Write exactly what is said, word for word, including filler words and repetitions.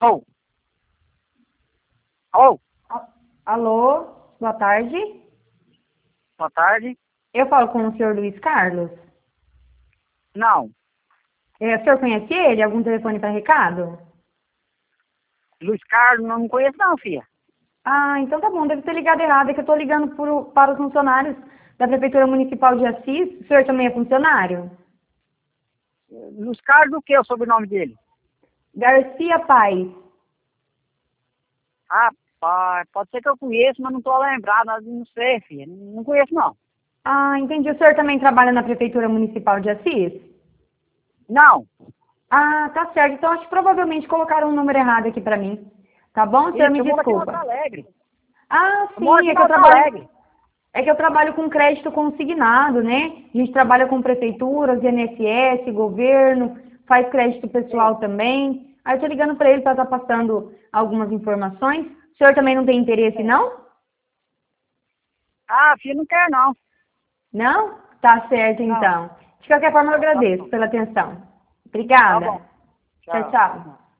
Oh, oh, A- Alô, boa tarde. boa tarde. Eu falo com o senhor Luiz Carlos. Não, É, o senhor conhece ele? Algum telefone para recado? Luiz Carlos, não conheço não, filha. Ah, então tá bom, deve ter ligado errado. É que eu estou ligando pro- para os funcionários da Prefeitura Municipal de Assis. O senhor também é funcionário? Luiz Carlos o que é o sobrenome dele? Garcia Paz. Rapaz, pode ser que eu conheça, mas não tô lembrado, não sei, filha. Não conheço não. Ah, entendi. O senhor também trabalha na Prefeitura Municipal de Assis? Não, Ah, tá certo. Então acho que provavelmente colocaram um número errado aqui para mim. Tá bom? O senhor isso, me eu moro aqui em Alto desculpa. Alegre. Ah, Eu moro sim, aqui é em que eu Alto trabalho. Alegre. É que eu trabalho com crédito consignado, né? A gente trabalha com prefeituras, I N S S, governo, faz crédito Sei. pessoal também. Aí eu tô ligando para ele para estar passando algumas informações. O senhor também não tem interesse, É. não? Ah, filha, não quero não. Não? Tá certo, Não, então. De qualquer forma, eu tá agradeço bom. pela atenção. Tá Obrigada. bom. Tchau, Tchau. tchau.